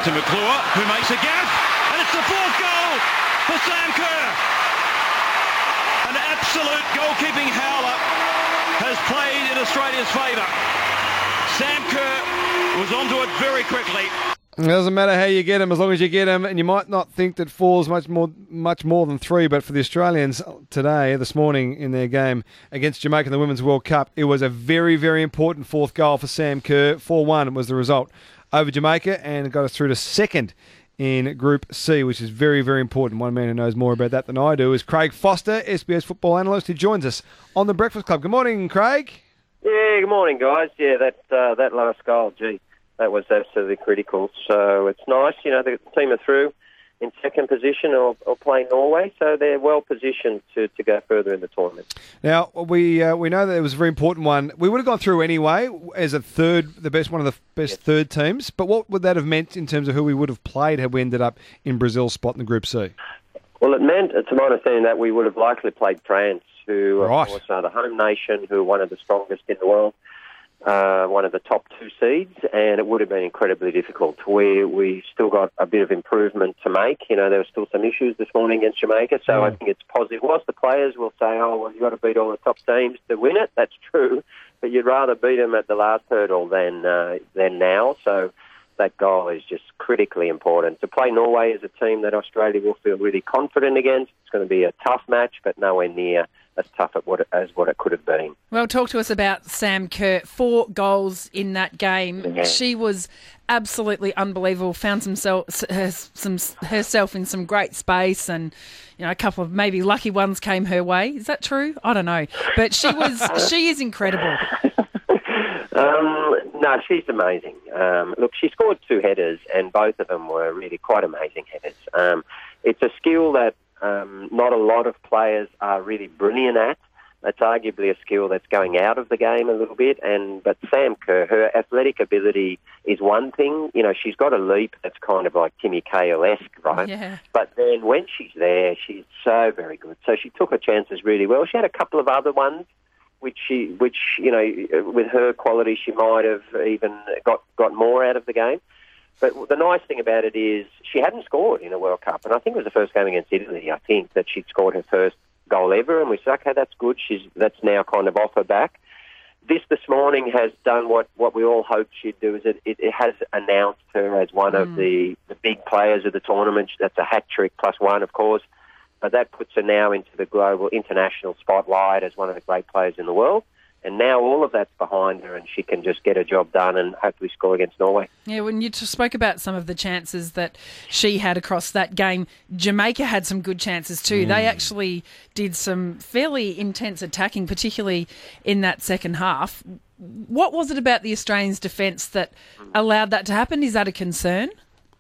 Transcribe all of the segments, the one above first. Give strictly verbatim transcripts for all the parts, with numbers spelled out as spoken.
to McClure, who makes a gaffe, and it's the fourth goal for Sam Kerr. An absolute goalkeeping howler has played in Australia's favour. Sam Kerr was onto it very quickly. It doesn't matter how you get him, as long as you get him, and you might not think that four's much more much more than three, but for the Australians today, this morning in their game against Jamaica in the Women's World Cup, it was a very, very important fourth goal for Sam Kerr. four one was the result over Jamaica, and got us through to second in Group C, which is very, very important. One man who knows more about that than I do is Craig Foster, S B S football analyst, who joins us on the Breakfast Club. Good morning, Craig. Yeah, good morning, guys. Yeah, that uh, that last goal, gee, that was absolutely critical. So it's nice, you know, the team are through in second position or, or playing Norway, so they're well positioned to, to go further in the tournament. Now, we uh, we know that it was a very important one. We would have gone through anyway as a third, the best, one of the best yes. third teams, but what would that have meant in terms of who we would have played had we ended up in Brazil's spot in the Group C? Well, it meant, to my understanding, that we would have likely played France, who right. of course are the home nation, who are one of the strongest in the world. Uh, one of the top two seeds, and it would have been incredibly difficult. We we still got a bit of improvement to make. You know, there were still some issues this morning against Jamaica, so mm. I think it's positive. Whilst the players will say, oh, well, you've got to beat all the top teams to win it, that's true, but you'd rather beat them at the last hurdle than, uh, than now, so that goal is just critically important. To play Norway as a team that Australia will feel really confident against, it's going to be a tough match, but nowhere near as tough as what, it, as what it could have been. Well, talk to us about Sam Kerr. Four goals in that game. Yeah. She was absolutely unbelievable. Found some, her, some herself in some great space, and you know, a couple of maybe lucky ones came her way. Is that true? I don't know, but she was she is incredible. Um, no, she's amazing. Um, look, she scored two headers, and both of them were really quite amazing headers. Um, it's a skill that um, not a lot of players are really brilliant at. It's arguably a skill that's going out of the game a little bit. And but Sam Kerr, her athletic ability is one thing. You know, she's got a leap that's kind of like Timmy Cahill-esque, right? Yeah. But then when she's there, she's so very good. So she took her chances really well. She had a couple of other ones which she, which you know, with her quality, she might have even got, got more out of the game. But the nice thing about it is she hadn't scored in a World Cup, and I think it was the first game against Italy, I think, that she'd scored her first goal ever, and we said, okay, that's good. She's that's now kind of off her back. This this morning has done what, what we all hoped she'd do, is it, it, it has announced her as one mm. of the, the big players of the tournament. That's a hat-trick plus one, of course. But that puts her now into the global international spotlight as one of the great players in the world. And now all of that's behind her, and she can just get her job done and hopefully score against Norway. Yeah, when you spoke about some of the chances that she had across that game, Jamaica had some good chances too. Mm. They actually did some fairly intense attacking, particularly in that second half. What was it about the Australians' defence that allowed that to happen? Is that a concern?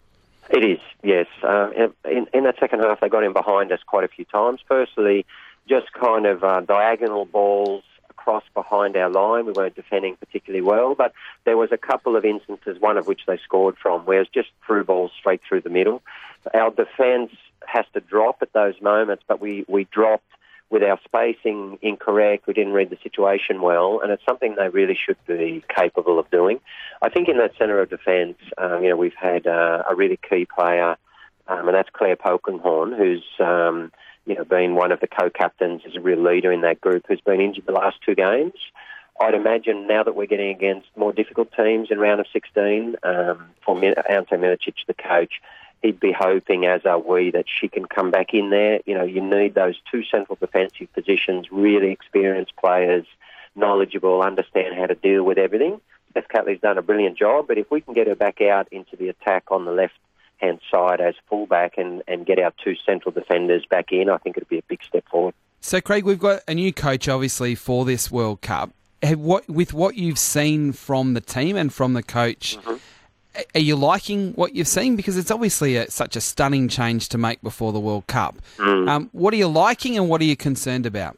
It is, yes. Uh, in, in that second half, they got in behind us quite a few times. Firstly, just kind of uh, diagonal balls across behind our line. We weren't defending particularly well, but there was a couple of instances, one of which they scored from, where it's just through balls straight through the middle. Our defence has to drop at those moments, but we, we dropped with our spacing incorrect. We didn't read the situation well, and it's something they really should be capable of doing. I think in that centre of defence, um, you know, we've had uh, a really key player, um, and that's Claire Polkinghorne, who's um, you know, been one of the co-captains, is a real leader in that group, who's been injured the last two games. I'd imagine now that we're getting against more difficult teams in round of sixteen, um, for Ante Milicic, the coach, he'd be hoping, as are we, that she can come back in there. You know, you need those two central defensive positions, really experienced players, knowledgeable, understand how to deal with everything. Beth Catley's done a brilliant job, but if we can get her back out into the attack on the left-hand side as fullback and, and get our two central defenders back in, I think it'd be a big step forward. So, Craig, we've got a new coach, obviously, for this World Cup. What, with what you've seen from the team and from the coach, mm-hmm. are you liking what you've seen? Because it's obviously a, such a stunning change to make before the World Cup. Mm. Um, what are you liking and what are you concerned about?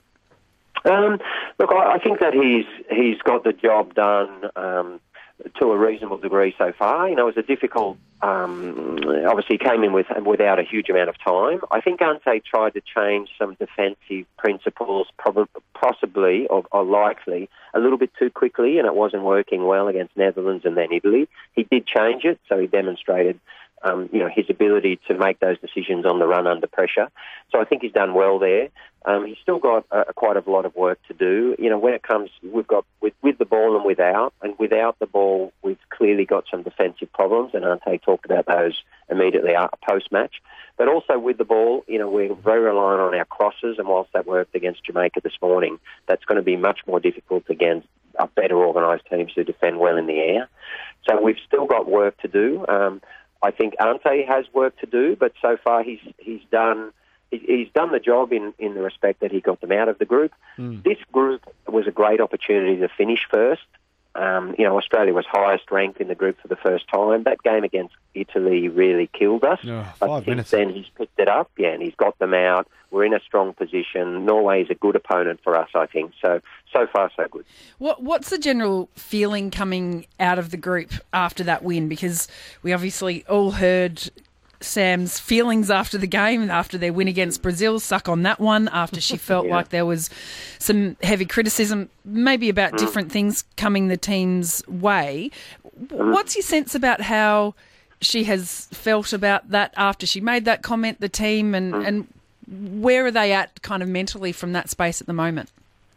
Um, look, I, I think that he's he's got the job done um, to a reasonable degree so far. You know, it was a difficult. Um, obviously, he came in with without a huge amount of time. I think Ante tried to change some defensive principles, probably, possibly or, or likely, a little bit too quickly, and it wasn't working well against Netherlands and then Italy. He did change it, so he demonstrated um, you know, his ability to make those decisions on the run under pressure. So I think he's done well there. Um, he's still got uh, quite a lot of work to do. You know, when it comes, we've got with, with the ball and without, and without the ball, we've clearly got some defensive problems, and Ante talked about those immediately post-match. But also with the ball, you know, we're very reliant on our crosses, and whilst that worked against Jamaica this morning, that's going to be much more difficult against a better organised teams who defend well in the air. So we've still got work to do. Um, I think Ante has work to do, but so far he's he's done he's done the job in, in the respect that he got them out of the group. Mm. This group was a great opportunity to finish first. Um, you know, Australia was highest ranked in the group for the first time. That game against Italy really killed us. Oh, but five since minutes. then he's picked it up, yeah, and he's got them out. We're in a strong position. Norway is a good opponent for us, I think. So, so far, so good. What What's the general feeling coming out of the group after that win? Because we obviously all heard Sam's feelings after the game, after their win against Brazil, suck on that one, after she felt yeah. like there was some heavy criticism, maybe about mm. different things coming the team's way. Mm. What's your sense about how she has felt about that after she made that comment, the team, and, mm. and where are they at kind of mentally from that space at the moment?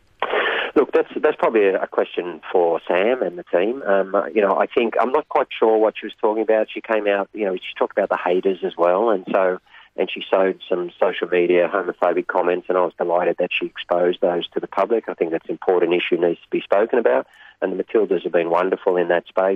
Look, that's that's probably a question for Sam and the team. Um, you know, I think I'm not quite sure what she was talking about. She came out, you know, she talked about the haters as well, and so and she sowed some social media homophobic comments, and I was delighted that she exposed those to the public. I think that's an important issue, needs to be spoken about, and the Matildas have been wonderful in that space.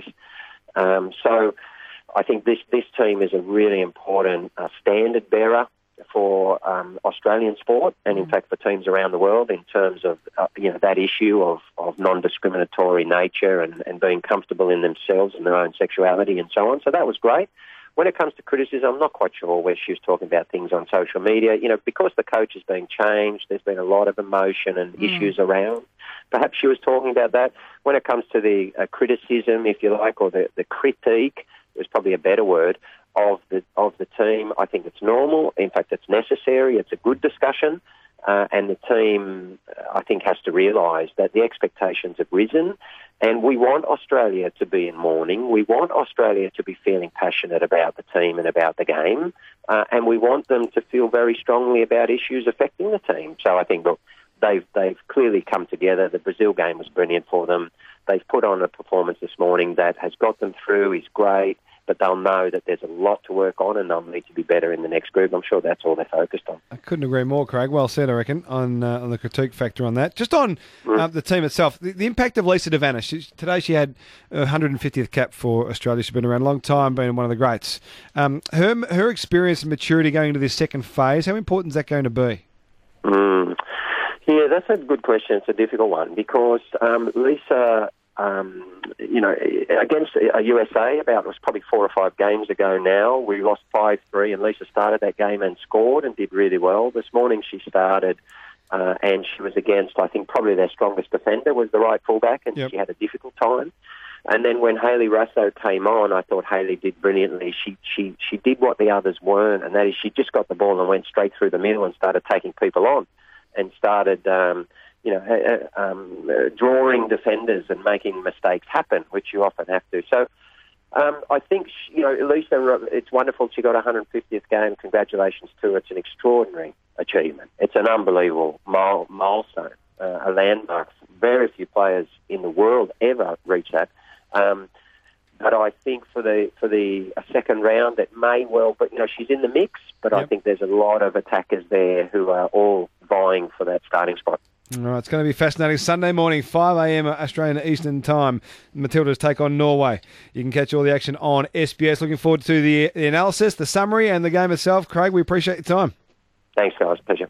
Um, so I think this this team is a really important uh, standard bearer for um, Australian sport, and in fact for teams around the world, in terms of uh, you know that issue of, of non-discriminatory nature and, and being comfortable in themselves and their own sexuality and so on. So that was great. When it comes to criticism, I'm not quite sure where she was talking about things on social media. You know, because the coach is being changed, there's been a lot of emotion and mm. issues around. Perhaps she was talking about that. When it comes to the uh, criticism, if you like, or the, the critique, is probably a better word, of the of the team, I think it's normal. In fact, it's necessary. It's a good discussion. Uh, and the team, I think, has to realise that the expectations have risen, and we want Australia to be in mourning. We want Australia to be feeling passionate about the team and about the game, uh, and we want them to feel very strongly about issues affecting the team. So I think, look, they've they've clearly come together. The Brazil game was brilliant for them. They've put on a performance this morning that has got them through. Is great. But they'll know that there's a lot to work on, and they'll need to be better in the next group. I'm sure that's all they're focused on. I couldn't agree more, Craig. Well said, I reckon, on uh, on the critique factor on that. Just on mm. uh, the team itself, the, the impact of Lisa De Vannis. She, today she had her one hundred fiftieth cap for Australia. She's been around a long time, been one of the greats. Um, her her experience and maturity going into this second phase, how important is that going to be? Mm. Yeah, that's a good question. It's a difficult one because um, Lisa... Um, you know, against a U S A, about it was probably four or five games ago now, we lost five three, and Lisa started that game and scored and did really well. This morning she started uh, and she was against, I think, probably their strongest defender was the right fullback, and yep. she had a difficult time. And then when Hayley Raso came on, I thought Hayley did brilliantly. She she she did what the others weren't, and that is she just got the ball and went straight through the middle and started taking people on and started... Um, you know, uh, um, uh, drawing defenders and making mistakes happen, which you often have to. So um, I think, you know, Lisa, it's wonderful she got her one hundred fiftieth game. Congratulations to her. It's an extraordinary achievement. It's an unbelievable mile, milestone, uh, a landmark. Very few players in the world ever reach that. Um, but I think for the for the uh, second round, it may well, but, you know, she's in the mix, but yep. I think there's a lot of attackers there who are all vying for that starting spot. All right, it's going to be fascinating. Sunday morning, five a.m. Australian Eastern Time. Matildas take on Norway. You can catch all the action on S B S. Looking forward to the, the analysis, the summary, and the game itself. Craig, we appreciate your time. Thanks, guys. Pleasure.